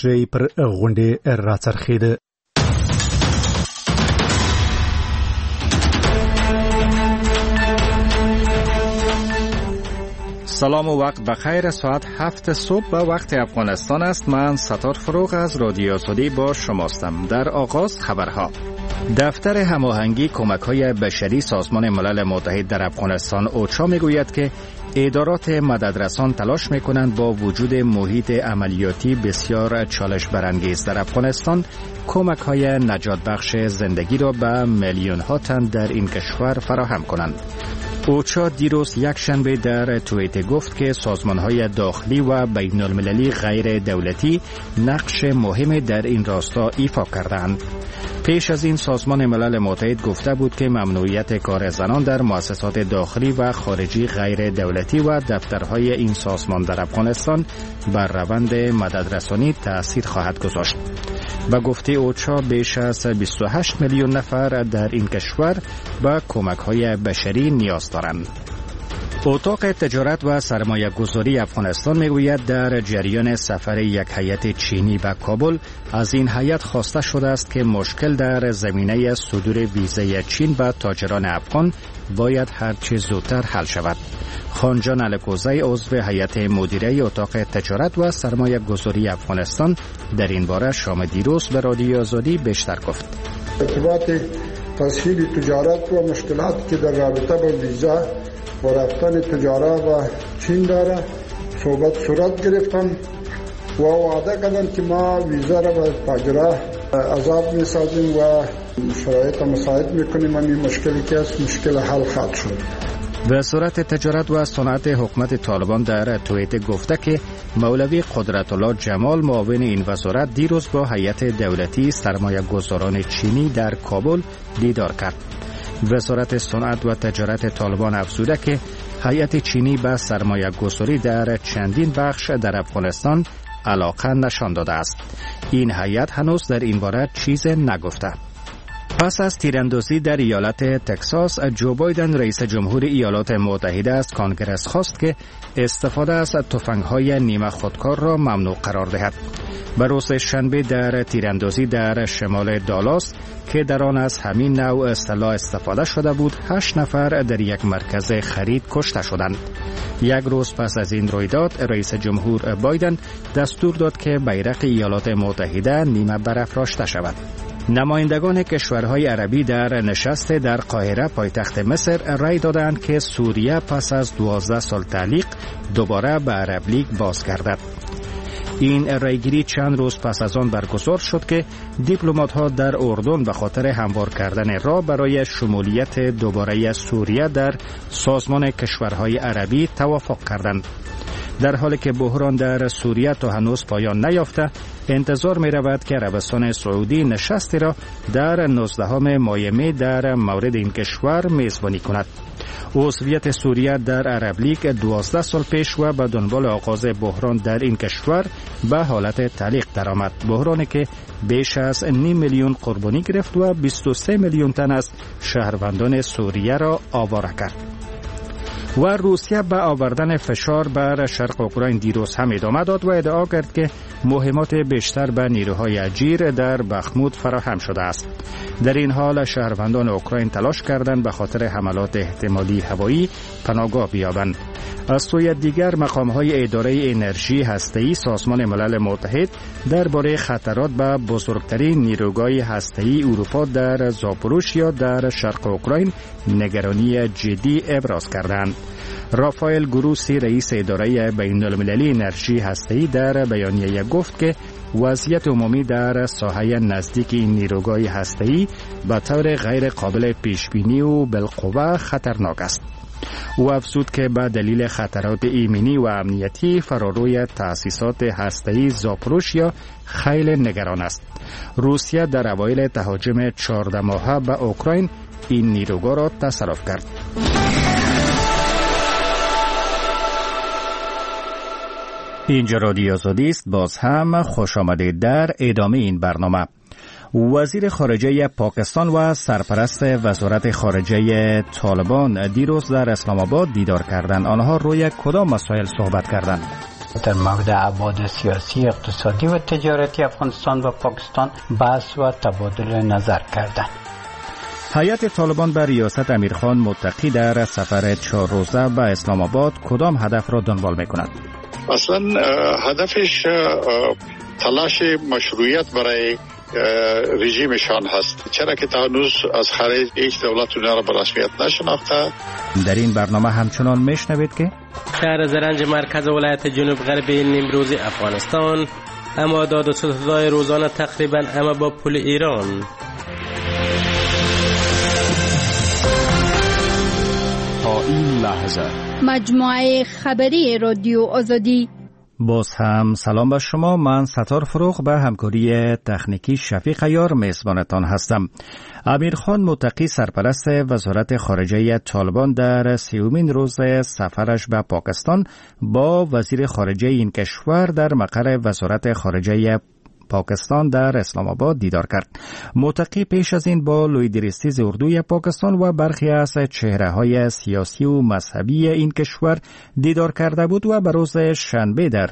مشرعی پر غونډې راڅرخېده. سلام و وقت بخیر. ساعت 7 صبح به وقت افغانستان است. من ستار فروغ از رادیو آزادی با شماستم. در آغاز خبرها. دفتر هماهنگی کمک‌های بشری سازمان ملل متحد در افغانستان اوچا میگوید که ادارات مددرسان تلاش میکنند با وجود محیط عملیاتی بسیار چالش برانگیز در افغانستان کمک‌های نجات بخش زندگی را به میلیون‌ها تن در این کشور فراهم کنند. اوچا دیروز یک شنبه در توییتر گفت که سازمان‌های داخلی و بین‌المللی غیر دولتی نقش مهمی در این راستا ایفا کردند. پیش از این سازمان ملل متحد گفته بود که ممنوعیت کار زنان در مؤسسات داخلی و خارجی غیر دولتی و دفترهای این سازمان در افغانستان بر روند مددرسانی تأثیر خواهد گذاشت. به گفته اوچا بیش از 28 میلیون نفر در این کشور به کمک‌های بشری نیاز دارند. اتاق تجارت و سرمایه گذاری افغانستان میگوید در جریان سفر یک هیئت چینی به کابل از این هیئت خواسته شده است که مشکل در زمینه صدور ویزای چین به تاجران افغان باید هرچه زودتر حل شود. خانجان الکوزی عضو هیئت مدیره اتاق تجارت و سرمایه گذاری افغانستان در این باره شام دیروز به رادیو آزادی بیشتر گفت. ارتباط تسهیل تجارت و مشکلاتی که در رابطه با ویزا و رفتن تجارت و چین داره صورت گرفتن و وعده کردن که ما ویزا را به تاجران آزاد میسازیم و شرایط مساعد میکنیم. این مشکلی که است مشکل حل خواهد شد. وزارت تجارت و صنعت حکومت طالبان در توییتر گفته که مولوی قدرت الله جمال معاون این وزارت دیروز با هیئت دولتی سرمایه گذاران چینی در کابل دیدار کرد. وزارت صنعت و تجارت طالبان افزوده که هیئت چینی به سرمایه گذاری در چندین بخش در افغانستان علاقه نشان داده است. این هیئت هنوز در این باره چیز نگفته. پس از تیراندازی در ایالت تگزاس، جو بایدن رئیس جمهور ایالات متحده از کانگرس خواست که استفاده از تفنگ‌های نیمه خودکار را ممنوع قرار دهد. به روز شنبه در تیراندازی در شمال دالاس که در آن از همین نوع سلاح استفاده شده بود 8 نفر در یک مرکز خرید کشته شدند. یک روز پس از این رویداد رئیس جمهور بایدن دستور داد که بیرق ایالات متحده نیمه برافراشته شود. نمایندگان کشورهای عربی در نشست در قاهره پایتخت مصر رأی دادند که سوریه پس از 12 سال تعلیق دوباره به عرب لیگ بازگردد. این رأیگیری چند روز پس از آن برگزار شد که دیپلمات‌ها در اردن به خاطر هموار کردن راه برای شمولیت دوباره سوریه در سازمان کشورهای عربی توافق کردند. در حالی که بحران در سوریه تا هنوز پایان نیافته، انتظار می رود که عربستان سعودی نشستی را در 19 ماه می در مورد این کشور میزبانی کند. عضویت سوریه در عرب لیگ 12 سال پیش و به دنبال آغاز بحران در این کشور به حالت تعلیق درآمد. بحرانی که بیش از 5 میلیون قربانی گرفت و 23 میلیون تن از شهروندان سوریه را آواره کرد. و روسیه به آوردن فشار بر شرق اوکراین دیروز هم ادامه داد و ادعا کرد که مهمات بیشتر به نیروهای اجیر در بخمود فراهم شده است. در این حال شهروندان اوکراین تلاش کردند به خاطر حملات احتمالی هوایی پناهگاه بیابند. از سوی دیگر مقام‌های اداره انرژی هسته‌ای سازمان ملل متحد درباره خطرات به بزرگترین نیروگاه هسته‌ای اروپا در زاپوروژیا در شرق اوکراین نگرانی جدی ابراز کردند. رافائل گروسی رئیس اداره بین‌المللی انرژی هسته‌ای در بیانیه گفت که وضعیت عمومی در ساحه نزدیک این نیروگاه هسته‌ای به طور غیر قابل پیشبینی و بالقوه خطرناک است. او افزود که به دلیل خطرات ایمنی و امنیتی فراروی تأسیسات هسته‌ای زاپوروژیا خیلی نگران است. روسیه در اوایل تهاجم 14 ماهه به اوکراین این نیروگاه را تصرف کرد. اینجا رادیو آزادی است. باز هم خوش آمدید در ادامه این برنامه. وزیر خارجه پاکستان و سرپرست وزارت خارجه طالبان دیروز در اسلام آباد دیدار کردند. آنها روی کدام مسائل صحبت کردند؟ در مورد ابعاد سیاسی، اقتصادی و تجارتی افغانستان و پاکستان بحث و تبادل نظر کردند. هیئت طالبان به ریاست امیرخان متقی در سفر 4 روزه به اسلام آباد کدام هدف را دنبال می‌کند؟ اصلا هدفش تلاش مشروعیت برای رژیمشان هست، چرا که تا هنوز از خارج هیچ دولت اونها را به رسمیت نشناخته. در این برنامه همچنان میشنوید که شهر زرنج مرکز ولایت جنوب غربی نیمروز افغانستان اما داد و ستدهای روزانه تقریبا اما با پول ایران. تا این لحظه مجموعه خبری رادیو آزادی. باز هم سلام به شما. من ستار فروغ به همکاری تکنیکی شفیق عیار میزبانتان هستم. امیرخان متقی سرپرست وزارت خارجه طالبان در 30مین روز سفرش به پاکستان با وزیر خارجه این کشور در مقر وزارت خارجه پاکستان در اسلام آباد دیدار کرد. متقی پیش از این با لویدریستیز اردوی پاکستان و برخی از چهره‌های سیاسی و مذهبی این کشور دیدار کرده بود و به روز شنبه در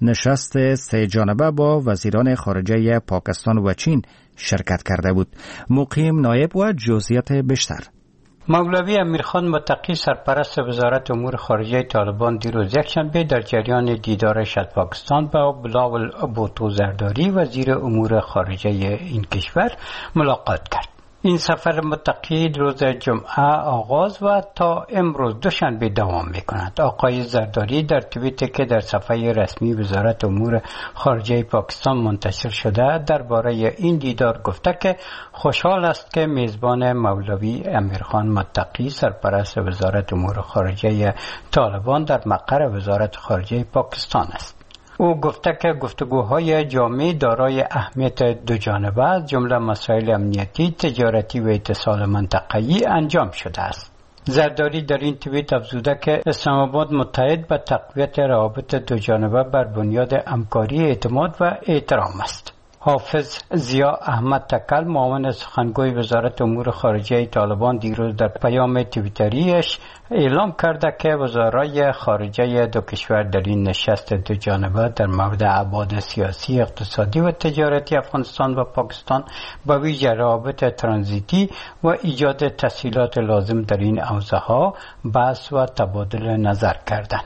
نشست 3 جانبه با وزیران خارجه پاکستان و چین شرکت کرده بود. مقیم نایب و جزئیات بیشتر. مولوی امیرخان متقی سرپرست وزارت امور خارجه طالبان دیروز یکشنبه در جریان دیدارش از پاکستان با بلاول بوتو زرداری وزیر امور خارجه این کشور ملاقات کرد. این سفر متقی روز جمعه آغاز و تا امروز دوشنبه دوام می‌کند. آقای زرداری در توییتی که در صفحه رسمی وزارت امور خارجه پاکستان منتشر شده درباره این دیدار گفته که خوشحال است که میزبان مولوی امیرخان متقی سرپرست وزارت امور خارجه طالبان در مقر وزارت خارجه پاکستان است. او گفته که گفتگوهای جامع دارای اهمیت دو جانبه از جمله مسائل امنیتی، تجارتی و اتصال منطقه‌ای انجام شده است. زرداری در این توییت افزوده که اسلام آباد متحد به تقویت روابط دو جانبه بر بنیاد همکاری، اعتماد و احترام است. حافظ ضیا احمد تکل معاون سخنگوی وزارت امور خارجه طالبان دیروز در پیام توییتریش اعلام کرده که وزرای خارجه دو کشور در این نشست دو جانبه در مورد ابعاد سیاسی، اقتصادی و تجارتی افغانستان و پاکستان به ویژه روابط ترانزیتی و ایجاد تسهیلات لازم در این حوزه‌ها بحث و تبادل نظر کردند.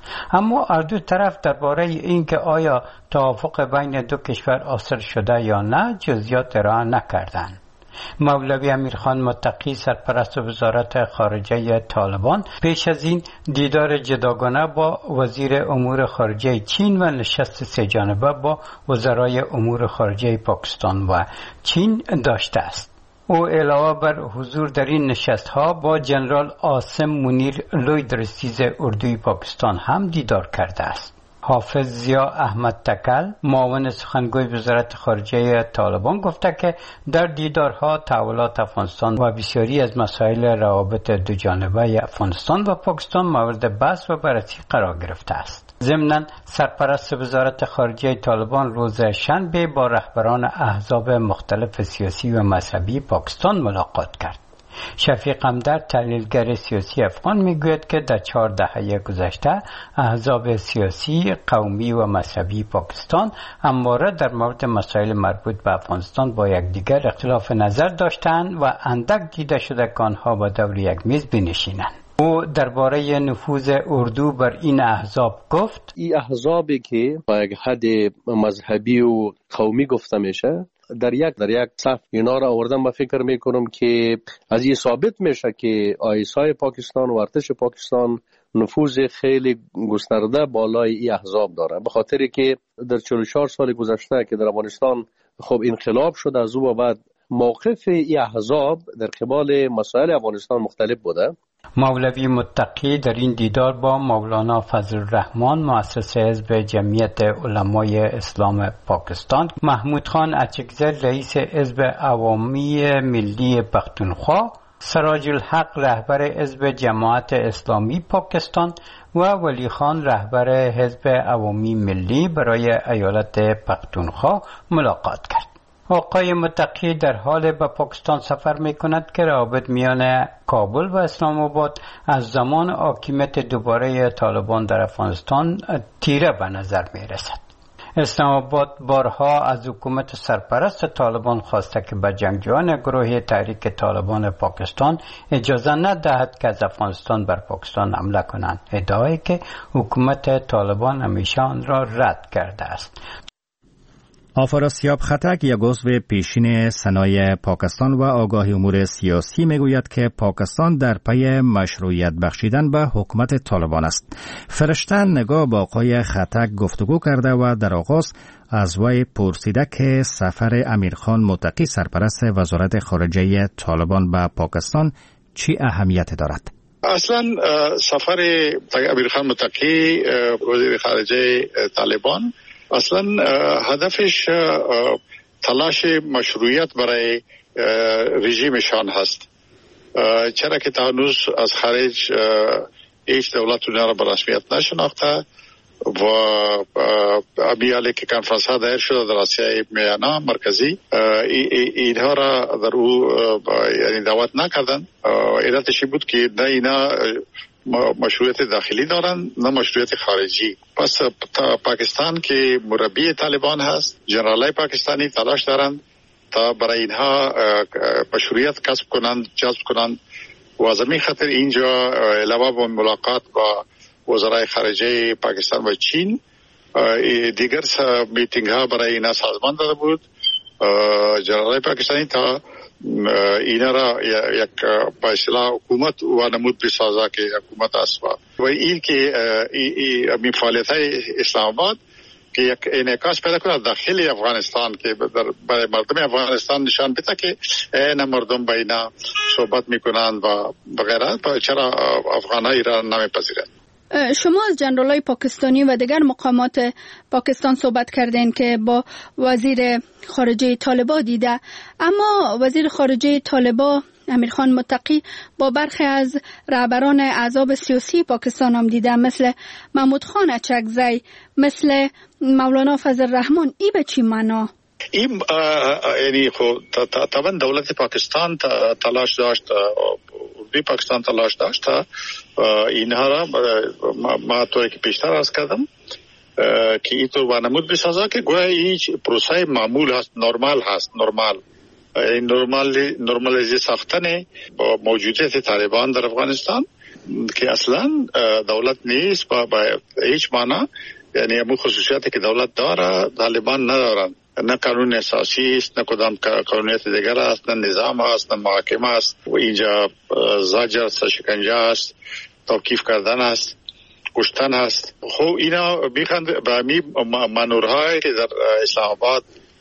اما هر دو طرف درباره اینکه آیا توافق بین دو کشور حاصل شده یا نه جزئیات ارائه نکردند. مولوی امیرخان متقی سرپرست وزارت خارجه طالبان پیش از این دیدار جداگانه با وزیر امور خارجه چین و نشست 3 جانبه با وزرای امور خارجه پاکستان و چین داشته است. او علاوه بر حضور در این نشست‌ها با جنرال عاصم منیر لویدریستیز اردوی پاکستان هم دیدار کرده است. حافظ ضیا احمد تکل معاون سخنگوی وزارت خارجه طالبان گفته که در دیدارها تحولات افغانستان و بسیاری از مسائل روابط دو جانبه افغانستان و پاکستان مورد بحث و بررسی قرار گرفته است. ضمناً سرپرست وزارت خارجه طالبان روز شنبه با رهبران احزاب مختلف سیاسی و مذهبی پاکستان ملاقات کرد. شفیق همدرد تحلیلگر سیاسی افغان میگوید که در 4 دهه گذشته احزاب سیاسی، قومی و مذهبی پاکستان همواره در مورد مسائل مربوط به افغانستان با یکدیگر اختلاف نظر داشتند و اندک دیده شده که آنها با دور یک میز بنشینند. او درباره نفوذ اردو بر این احزاب گفت: این احزابی که با یک حد مذهبی و قومی گفته میشه در یک صف اینا را آوردم. من فکر میکنم که از این ثابت میشه که آیسای پاکستان و ارتش پاکستان نفوذ خیلی گسترده بالای این احزاب داره، به خاطری که در 44 سال گذشته که در افغانستان خب انقلاب شد، از او بعد موقف این احزاب در قبال مسائل افغانستان مختلف بوده. مولوی متقی در این دیدار با مولانا فضل الرحمن مؤسس حزب جمعیت علمای اسلام پاکستان، محمود خان اچکزر رئیس حزب عوامی ملی پختونخوا، سراج الحق رهبر حزب جماعت اسلامی پاکستان و ولی خان رهبر حزب عوامی ملی برای ایالت پختونخوا ملاقات کرد. آقای متقی در حال به پاکستان سفر می کند که روابط میان کابل و اسلام آباد از زمان حاکمیت دوباره طالبان در افغانستان تیره به نظر می رسد. اسلام آباد بارها از حکومت سرپرست طالبان خواسته که به جنگجویان گروه تحریک طالبان پاکستان اجازه ندهد که از افغانستان بر پاکستان حمله کنند، ادعایی که حکومت طالبان همیشه آن را رد کرده است. آفراسیاب خطک یک عضو پیشین سنای پاکستان و آگاهی امور سیاسی میگوید که پاکستان در پی مشروعیت بخشیدن به حکومت طالبان است. فرشته نگاه با آقای خطک گفتگو کرده و در آغاز از وی پرسیده که سفر امیرخان متقی سرپرست وزارت خارجه طالبان به پاکستان چی اهمیت دارد؟ اصلا سفر امیرخان متقی وزیر خارجه طالبان اصلا هدفش تلاش مشروعیت برای رژیمشان هست، چرا که تا هنوز از خارج هیچ دولت اونها را به رسمیت نشناخته و امیالی که کنفرانس ها دایر شده در آسیای میانه مرکزی اینها را در او یعنی دعوت نکردن. علتش بود که نه اینا مشروعیت داخلی دارن نه مشروعیت خارجی. پس پاکستان که مربی طالبان هست، جنرالای پاکستانی تلاش دارند تا برای اینها مشروعیت کسب کنند، جذب کنند و از همین خاطر اینجا علاوه بر ملاقات با وزرای خارجه پاکستان و چین دیگر میتینگ ها برای اینا سازمان داده بود. جنرالای پاکستانی تا اینا را یک به اصطلاح حکومت وانمود بسازه که حکومت است و این که این فعالیت های اسلام آباد که یک انعکاس پیدا کنه داخل افغانستان که برای مردم افغانستان نشان بده که نه مردم با اینا صحبت میکنند و بغیره، چرا افغان ها ایران نمیپذیرند. شما از جنرالای پاکستانی و دیگر مقامات پاکستان صحبت کردین که با وزیر خارجه طالبان دیده، اما وزیر خارجه طالبان امیرخان متقی با برخی از رهبران احزاب سیاسی پاکستان هم دیده، مثل محمود خان اچکزی، مثل مولانا فضل الرحمن. ای به چی معنا؟ این یعنی خب طبعا دولت پاکستان تلاش داشت، پاکستان تلاش داشت اینها را ما طوری که پیشتر عرض کردم که این طور وانمود بسازه که گویا این پروسه معمول هست، نرمال هست، نرمالیزی ساختن با موجودیت طالبان در افغانستان که اصلا دولت نیست با هیچ معنا، یعنی همون خصوصیاتی که دولت داره طالبان ندارن، نه قانون اساسی است، نه کدام قانونیت دیگر است، نه نظام است، نه محاکمه است و اینجا زجر است، شکنجه است، توقیف کردن است، کشتن است. خب اینا میخوند به می منورهای که در اسلام آباد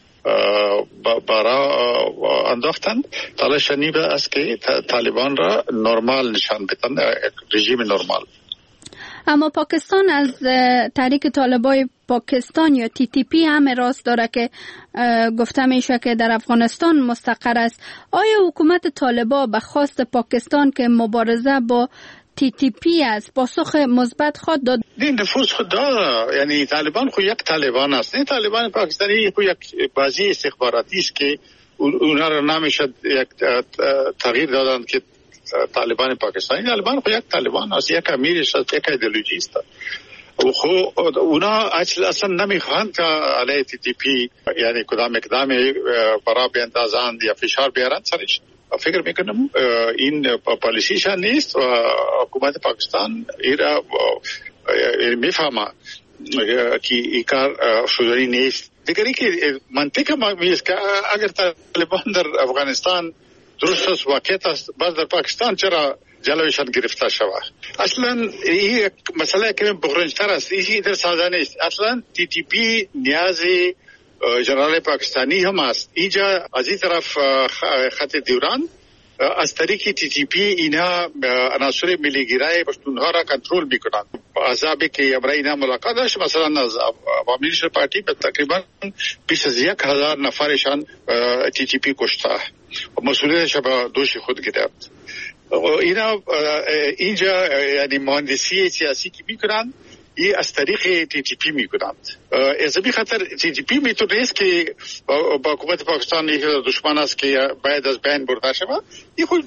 برا انداختن تلاش نیبه است که طالبان را نرمال نشان بدن، رژیم نرمال. اما پاکستان از تحریک طالبای پاکستان یا TTP هم راست داره که گفته میشه که در افغانستان مستقر است. آیا حکومت طالبان به خواست پاکستان که مبارزه با TTP است پاسخ مثبت خود داد؟ این نفوذ خود داره، یعنی طالبان خود یک طالبان است، نه طالبان پاکستانی خود یک بازی استخباراتی است که اونها را نمیشه یک تغییر دادن که طالبان پاکستانی. طالبان خود یک طالبان است، یک امیرش است، یک ایدئولوژی است. خب اونا اصلا نمیخواهند که علیه TTP یعنی کدام اقدام برای بیاندازند یا فشار بیارند سرش. فکر میکنم این پالیسیشان نیست و حکومت پاکستان ایرا میفهمه که این کار شدنی نیست. دیگری که منطق ما میست که اگر طالبان در افغانستان درست است، واقعیت است، باز در پاکستان چرا جلویشان گرفته شود؟ اصلا این مسئله که بغرنجتر است، این در ساده نیست. اصلا TTP نیازی جنرال پاکستانی هم است. اینجا از این طرف خط دیوران از طریق TTP اینها عناصر ملیگرای پشتونها را کنترل میکنند. عذابی که برای اینها ملاقات داشت، مثلا از عوامی لیگ پارتی به تقریبا بیش از 1000 نفرشان TTP کشته و مسئولیتش به دوش خود گرفت. اینا اینجا یعنی مهندسی سیاسی که میکنند این از طریق TTP میکنند. از این خاطر TTP میتونه است که با حکومت پاکستان یک دشمن است که باید از بین برده شود. این خود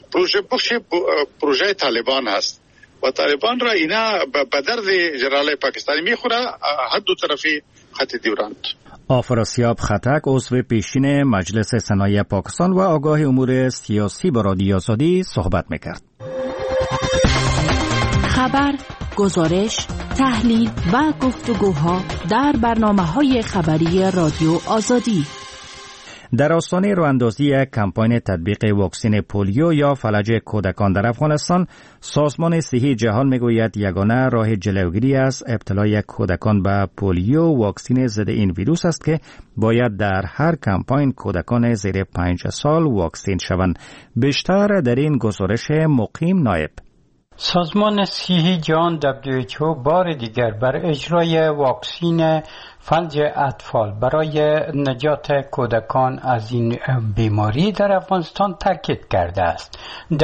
پروژه طالبان هست و طالبان را اینا به درد جنرال پاکستانی میخوره، هر دو طرفی خط دیورند. آفراسیاب خطک عضو پیشین مجلس سنای پاکستان و آگاه امور سیاسی با رادیو آزادی صحبت میکرد. خبر، گزارش، تحلیل و گفتگوها در برنامه‌های خبری رادیو آزادی. در آستانه راه‌اندازی کمپاین تطبیق واکسن پولیو یا فلج کودکان در افغانستان، سازمان صحی جهان میگوید یگانه راه جلوگیری از ابتلای کودکان به پولیو واکسن ضد این ویروس است که باید در هر کمپاین کودکان زیر 5 سال واکسن شوند. بیشتر در این گزارش مقیم نایب. سازمان صحی جهان WHO بار دیگر بر اجرای واکسن فلج اطفال برای نجات کودکان از این بیماری در افغانستان تاکید کرده است.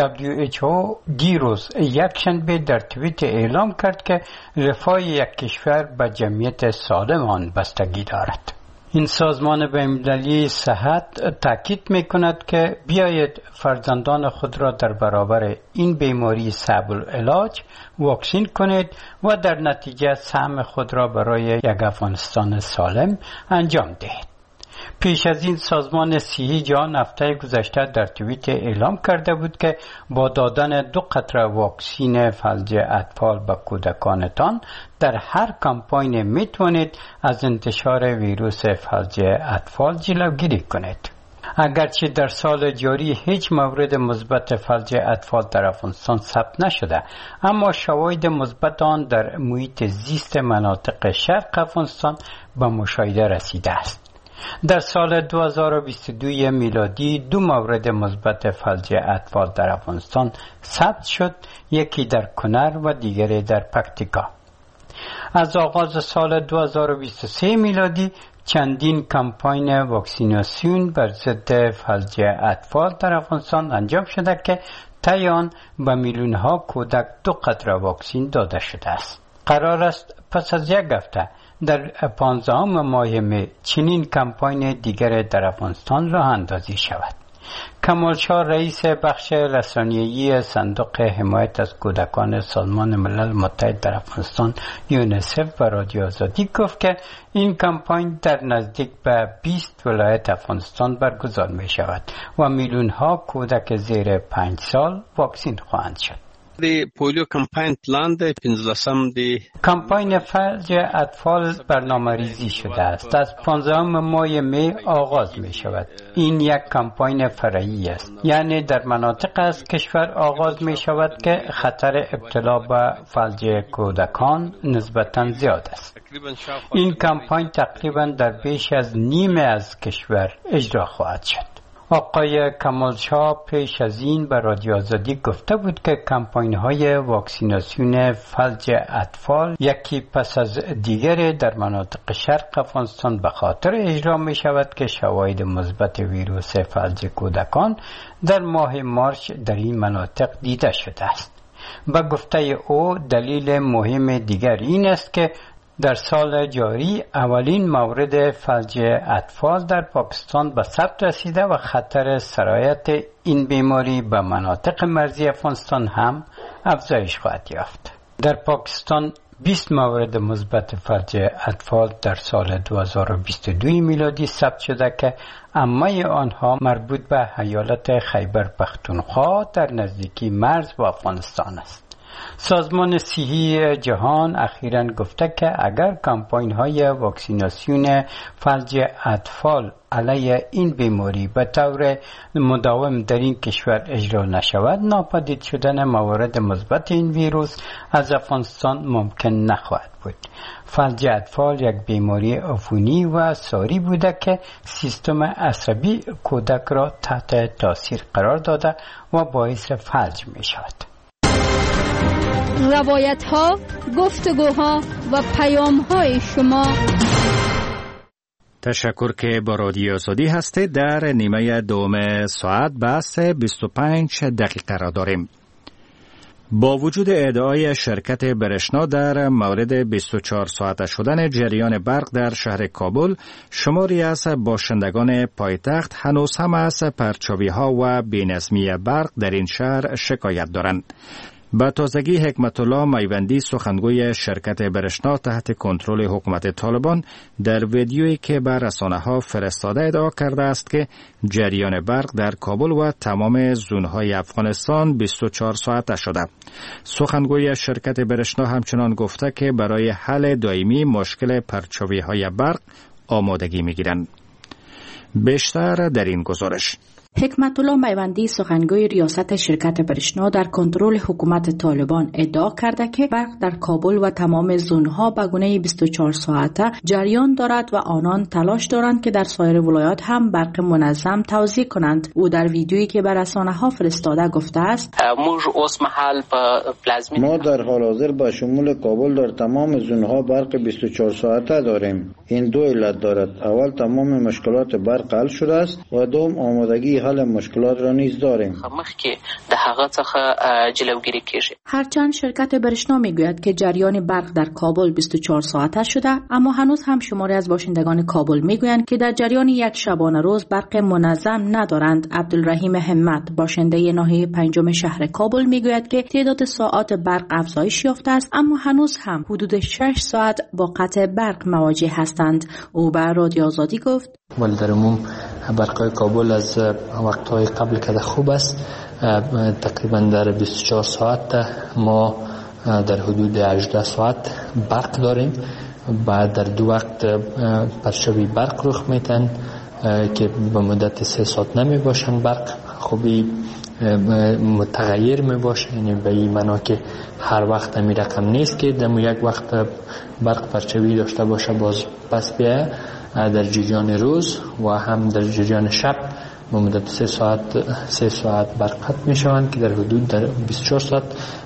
WHO دیروز یکشنبه در توییت اعلام کرد که رفاه یک کشور به جمعیت سالم آن بستگی دارد. این سازمان بین‌المللی صحت تاکید می‌کند که بیایید فرزندان خود را در برابر این بیماری صعب العلاج واکسین کنید و در نتیجه سهم خود را برای یک افغانستان سالم انجام دهید. پیش از این سازمان صحی جهان هفته گذشته در توییت اعلام کرده بود که با دادن 2 قطره واکسن فلج اطفال به کودکانتان در هر کمپاین میتونید از انتشار ویروس فلج اطفال جلوگیری کنید. اگرچه در سال جاری هیچ مورد مثبت فلج اطفال در افغانستان ثبت نشده، اما شواهد مثبت آن در محیط زیست مناطق شرق افغانستان به مشاهده رسیده است. در سال 2022 میلادی 2 مورد مثبت فلج اطفال در افغانستان ثبت شد، یکی در کنر و دیگری در پکتیکا. از آغاز سال 2023 میلادی چندین کمپاین واکسیناسیون بر ضد فلج اطفال در افغانستان انجام شده که طی آن به میلیون‌ها کودک 2 قطره واکسن داده شده است. قرار است پس از یک هفته در 15 ماه می چنین کمپاین دیگر در افغانستان راه اندازی شود. کمالشاه رئیس بخش رسانه‌ای صندوق حمایت از کودکان سازمان ملل متحد در افغانستان یونیسف و رادیو آزادی گفت که این کمپاین در نزدیک به 20 ولایت افغانستان برگزار می شود و میلیون ها کودک زیر 5 سال واکسین خواهند شد. د پولیو کمپاین پلان د 15 دی کمپاین فلج اطفال برنامه‌ریزی شده است. از 15 ماه می آغاز می شود. این یک کمپاین فرعی است، یعنی در مناطق از کشور آغاز می شود که خطر ابتلا به فلج کودکان نسبتاً زیاد است. این کمپاین تقریباً در بیش از نیمه از کشور اجرا خواهد شد. آقای کمالشاه پیش از این به رادیو آزادی گفته بود که کمپاین‌های واکسیناسیون فلج اطفال یکی پس از دیگری در مناطق شرق افغانستان به خاطر اجرا می شود که شواهد مثبت ویروس فلج کودکان در ماه مارس در این مناطق دیده شده است. به گفته او دلیل مهم دیگر این است که در سال جاری اولین مورد فلج اطفال در پاکستان به ثبت رسیده و خطر سرایت این بیماری به مناطق مرزی افغانستان هم افزایش خواهد یافت. در پاکستان 20 مورد مثبت فلج اطفال در سال 2022 میلادی ثبت شده که عمه آنها مربوط به ایالت خیبر پختونخوا در نزدیکی مرز با افغانستان است. سازمان صحی جهان اخیراً گفته که اگر کمپاین‌های واکسیناسیون فلج اطفال علیه این بیماری به طور مداوم در این کشور اجرا نشود، ناپدید شدن موارد مثبت این ویروس از افغانستان ممکن نخواهد بود. فلج اطفال یک بیماری عفونی و ساری بوده که سیستم عصبی کودک را تحت تاثیر قرار داده و باعث فلج می شود. روایت ها، گفتگوها و پیام های شما. تشکر که با رادیو آزادی هستید. در نیمه دوم ساعت بحث 25 دقیقه را داریم. با وجود ادعای شرکت برشنا در مورد 24 ساعته شدن جریان برق در شهر کابل، شماری از باشندگان پایتخت هنوز هم از پرچاوی‌ها و بی‌نظمی برق در این شهر شکایت دارند. با تازگی حکمت الله میوندی سخنگوی شرکت برشنا تحت کنترل حکومت طالبان در ویدیویی که بر رسانه‌ها فرستاده ادعا کرده است که جریان برق در کابل و تمام زونهای افغانستان 24 ساعته شده. سخنگوی شرکت برشنا همچنان گفته که برای حل دائمی مشکل پرچاوی‌های برق آمادگی می‌گیرند. بیشتر در این گزارش. حکمت الله میوندی سخنگوی ریاست شرکت برشنا در کنترل حکومت طالبان ادعا کرده که برق در کابل و تمام زونها به گونه 24 ساعته جریان دارد و آنان تلاش دارند که در سایر ولایات هم برق منظم توزیع کنند. او در ویدیویی که به رسانه‌ها فرستاده گفته است: ما در حال حاضر با شمول کابل در تمام زونها برق 24 ساعته داریم. این دو علت دارد. اول تمام مشکلات برق حل شده است و دوم آمادگی حل مشکلات را نیز داریم. هرچند شرکت برشنا میگوید که جریان برق در کابل 24 ساعته شده، اما هنوز هم شماری از باشندگان کابل میگویند که در جریان یک شبانه روز برق منظم ندارند. عبدالرحیم همت باشنده ناحیه پنجم شهر کابل میگوید که تعداد ساعات برق افزایش یافته است، اما هنوز هم حدود 6 ساعت با قطع برق مواجه هستند. او به رادیو آزادی گفت: ولی در عموم برق کابل از وقتهای قبل که خوب است. تقریبا در 24 ساعت ما در حدود 18 ساعت برق داریم. بعد در دو وقت پرچاوی برق رخ میتن که به مدت 3 ساعت نمی باشن. برق خوبی متغیر می باشه، یعنی به این معنا که هر وقت می رقم نیست که در یک وقت برق پرچاوی داشته باشه باز پس بیایه. در جریان روز و هم در جریان شب به مدت 3 ساعت برق قطع می شوند که در حدود در 24 ساعت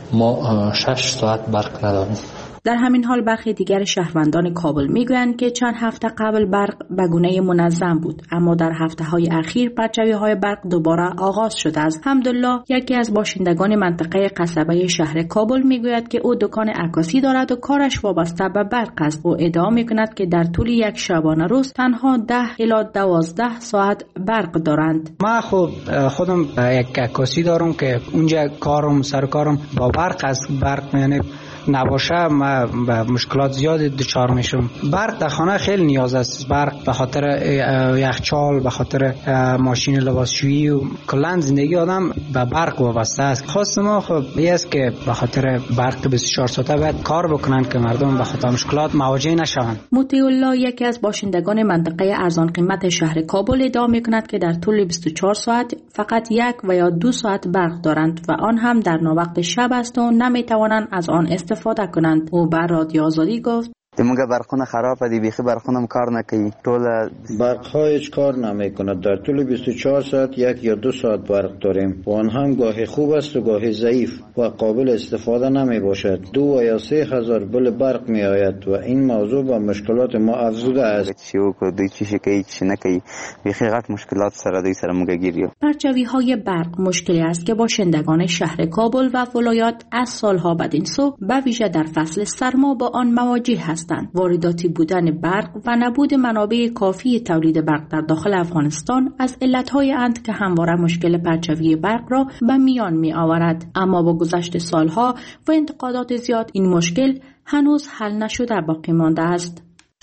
ما 6 ساعت برق نداریم. در همین حال برخی دیگر شهروندان کابل میگویند که چند هفته قبل برق به گونه منظم بود، اما در هفته‌های اخیر پرچاوی‌های برق دوباره آغاز شده است. حمدالله یکی از باشندگان منطقه قصبه شهر کابل میگوید که او دکان عکاسی دارد و کارش وابسته به برق است. او ادعا میکند که در طول یک شبانه روز تنها 10 الی 12 ساعت برق دارند. ما خودم یک عکاسی دارم که اونجا سر کارم با برق است. برق یعنی نباشه ما به مشکلات زیاد دچار میشم. برق در خانه خیلی نیاز است. برق به خاطر یخچال، به خاطر ماشین لباسشویی و کلا زندگی آدم به برق وابسته است. خواست ما این است که به خاطر برق 24 ساعته باید کار بکنن که مردم به خاطر مشکلات مواجه نشوند. مطیع الله یکی از باشندگان منطقه ارزان قیمت شهر کابل ادعا میکند که در طول 24 ساعت فقط 1 و یا 2 ساعت برق دارند و آن هم در ناوقت شب است و نمیتوانند از آن استفاده کنند. او بر رادیو آزادی گفت: دیمونگا برقونه خرابه دی، بیخی برقونم کار نکنی. طول برق‌ها هیچ کار نمیکند. در طول 24 ساعت 1 یا 2 ساعت برق داریم و آن هم گاهی خوب است و گاهی ضعیف و قابل استفاده نمی باشد. 2 یا 3 هزار بل برق می آید و این موضوع با مشکلات ما افزوده است. چیو کو دوی چی کی چی نکی بیخی غلط مشکلات سره دوی سره مونگا گیریو. پرچاوی‌های برق مشکلی است که باشندگان شهر کابل و ولایات از سالها بدین سو به ویژه در فصل سرما با آن مواجه هستند. وارداتی بودن برق و نبود منابع کافی تولید برق در داخل افغانستان از علت‌های اند که همواره مشکل پرچاوی برق را به میان می آورد. اما با گذشت سالها و انتقادات زیاد این مشکل هنوز حل نشده باقی مانده است.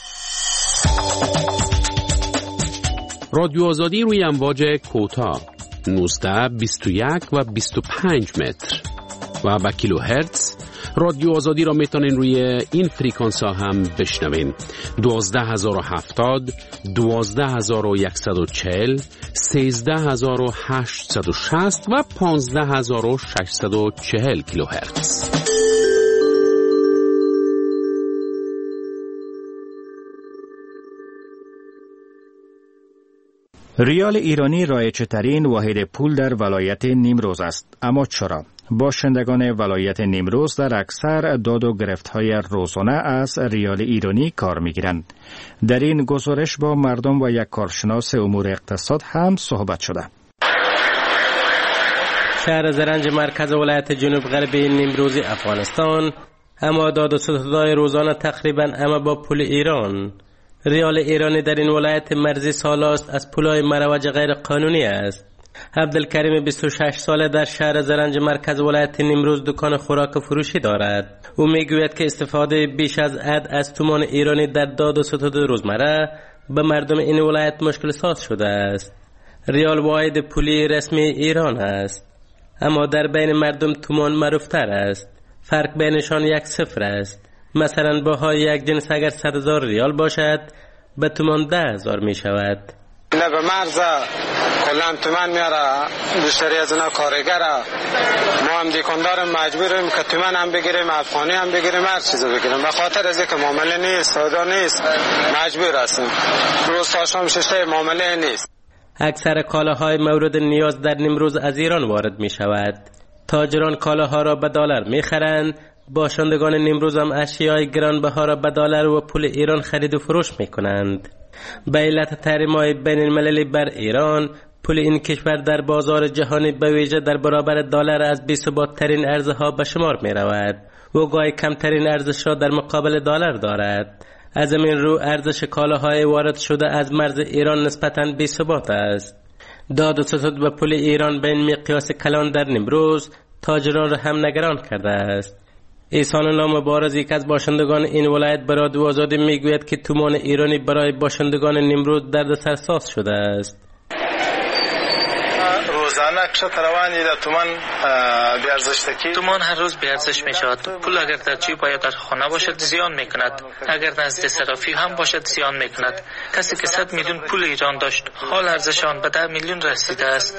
رادیو آزادی روی امواج کوتاه 19 21 و 25 متر و با کیلوهرتز. رادیو آزادی را میتونین روی این فریکانس ها هم بشنوین. 12070 12140 13860 و 15640 کیلوهرتز. ریال ایرانی رایج‌ترین واحد پول در ولایت نیمروز است. اما چرا؟ باشندگان ولایت نیمروز در اکثر داد و گرفت‌های روزانه از ریال ایرانی کار می‌گیرند. در این گزارش با مردم و یک کارشناس امور اقتصاد هم صحبت شده. شهر زرنج مرکز ولایت جنوب غربی نیمروز افغانستان اما داد و ستدهای روزانه تقریبا اما با پول ایران. ریال ایرانی در این ولایت مرزی سالاست از پولای مروج غیر قانونی است. عبدالکریم 26 ساله در شهر زرنج مرکز ولایت نیمروز دکان خوراک فروشی دارد. او میگوید که استفاده بیش از حد از تومان ایرانی در داد و ستد روزمره به مردم این ولایت مشکل ساز شده است. ریال واحد پولی رسمی ایران است، اما در بین مردم تومان معروفتر است. فرق بینشان 1-0 است. مثلا بهای یک جنس اگر 100,000 ریال باشد به تومان 10,000 می شود. نه به مرز کلان تومان میاره. بیشتری از اونا کارگره. ما هم دیکندار مجبوریم که تومان هم بگیریم، افغانی هم بگیریم، هر چیزو بگیریم. به خاطر از اینکه معامله نیست، سودا نیست، مجبور هستیم. روز تا شام شش معامله نیست. اکثر کالاهای مورد نیاز در نیمروز از ایران وارد می شود. تاجران کالاها را به دلار می خرند. باشندگان نیمروز هم اشیای گرانبها را به دلار و پول ایران خرید و فروش می کنند. به علت تحریم‌های بین المللی بر ایران، پول این کشور در بازار جهانی به ویژه در برابر دلار از بی‌ثبات‌ترین ارزها به شمار می رود و گاهی کمترین ارزش را در مقابل دلار دارد. از این رو ارزش کالاهای وارد شده از مرز ایران نسبتاً بی‌ثبات است. داد و ستد به پول ایران به این مقیاس کلان در نیمروز تاجران را هم نگران کرده است. احسان الله مبارز یک از باشندگان این ولایت به رادیو آزادی میگوید که تومان ایرانی برای باشندگان نیمروز دردسرساز شده است. روزانه کشت روانی در تومان بیارزشتکی. تومان هر روز بیارزش می شود. پول اگر در جیب یا در خانه باشد زیان می کند. اگر نزد صرافی هم باشد زیان می کند. کسی که 100 میلیون پول ایران داشت حال ارزشان به 10 میلیون رسیده است.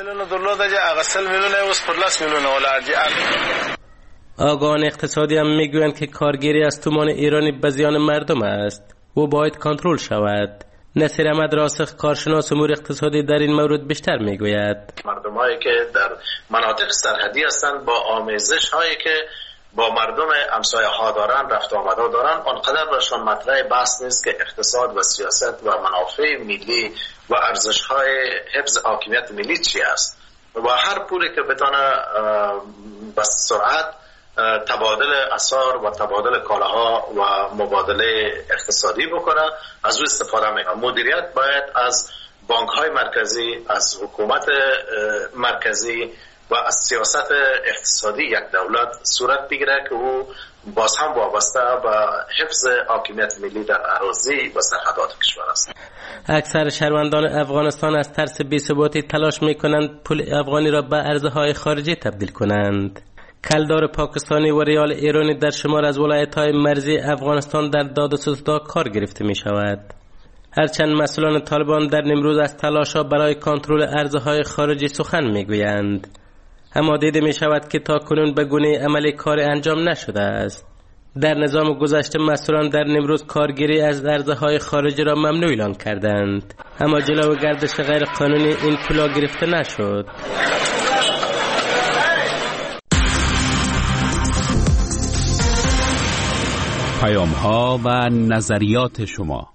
آگاهان اقتصادی هم میگویند که کارگیری از تومان ایرانی به زیان مردم است و باید کنترل شود. نصیر احمد راسخ کارشناس امور اقتصادی در این مورد بیشتر میگوید. مردمایی که در مناطق سرحدی هستند با آمیزش هایی که با مردم همسایه ها دارن، رفت و آمد دارن، آنقدر برشان مطرح بحث نیست که اقتصاد و سیاست و منافع ملی و ارزش های حفظ حاکمیت ملی چی است و هر پولی که بتونه به سرعت تبادل اسعار و تبادل کالاها و مبادله اقتصادی بکنه از او استفاده میکنه. مدیریت باید از بانک های مرکزی، از حکومت مرکزی و از سیاست اقتصادی یک دولت صورت بگیره که او باز هم وابسته به حفظ حاکمیت ملی در اراضی و سرحدات کشور است. اکثر شهروندان افغانستان از ترس بی‌ثباتی تلاش میکنند پول افغانی را به ارزهای خارجی تبدیل کنند. کلدار پاکستانی و ریال ایرانی در شمار از ولایت‌های مرزی افغانستان در داد و ستد کار گرفته می شود. هرچند مسئولان طالبان در نیمروز از تلاش‌ها برای کنترل ارزهای خارجی سخن میگویند، اما دیده می شود که تا کنون به گونه عملی کار انجام نشده است. در نظام گذشته مسئولان در نیمروز کارگیری از ارزهای خارجی را ممنوع اعلان کردند، اما جلو گردش غیر قانونی این پولا گرفته نشد. پیام‌ها و نظریات شما.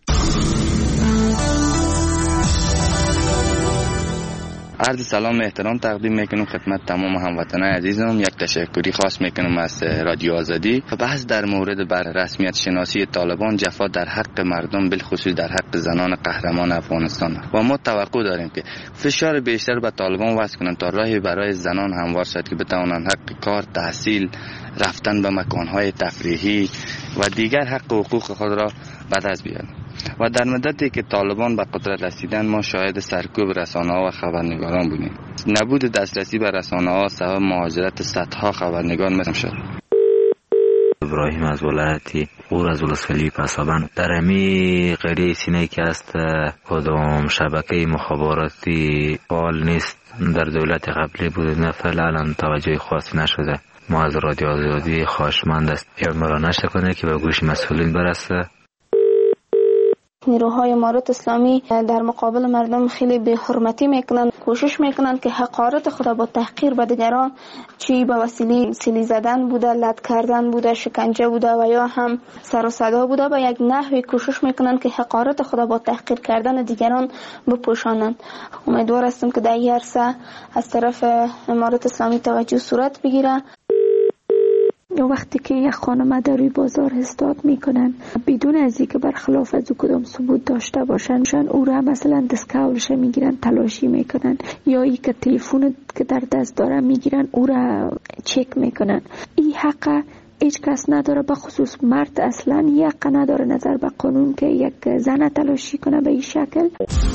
عرض سلام و احترام تقدیم میکنم خدمت تمام هموطنان عزیزم. یک تشکری خاص میکنم از رادیو آزادی. بحث در مورد بر رسمیت شناسی طالبان، جفا در حق مردم، بالخصوص در حق زنان قهرمان افغانستان و ما توقع داریم که فشار بیشتر به طالبان وضع کنند تا راهی برای زنان هموار شد که بتوانند حق کار، تحصیل، رفتن به مکانهای تفریحی و دیگر حق و حقوق خود را به دست بیارند. و در مدتی که طالبان به قدرت رسیدن ما شاهد سرکوب رسانه‌ها و خبرنگاران بودیم. نبود دسترسی به رسانه‌ها سبب مهاجرت صدها خبرنگار مثل شد. ابراهیم از ولایتی اور از ولسوالی پسابند. در امی قریه سینه که است کدام شبکه مخابراتی فعال نیست. در دولت قبلی بود نه فعلا توجه خاصی نشده. ما از رادیو آزادی خواهشمند است اعمال نشه کنه که به گوش مسئولین برسه. نیروهای امارت اسلامی در مقابل مردم خیلی بی حرمتی میکنن، کوشش میکنن که حقارت خود با تحقیر به دیگران، چی به وسیله سیلی زدن بوده، لط کردن بوده، شکنجه بوده و یا هم سر و صدا بوده، به یک نحوی کوشش میکنن که حقارت خود با تحقیر کردن دیگران بپوشانند. امیدوار هستم که در این عرصه از طرف امارت اسلامی توجه صورت بگیره. وقتی که یک خانم در روی بازار استاد میکنن بدون از اینکه برخلاف از او کدام ثبوت داشته باشن، او را مثلا دستکولش میگیرن، تلاشی میکنن، یا ای که تلفن که در دست داره میگیرن او را چک میکنن. این حق هیچ کس نداره، به خصوص مرد اصلا یک نداره نظر به قانون که یک زن تلاشی کنه به این شکل.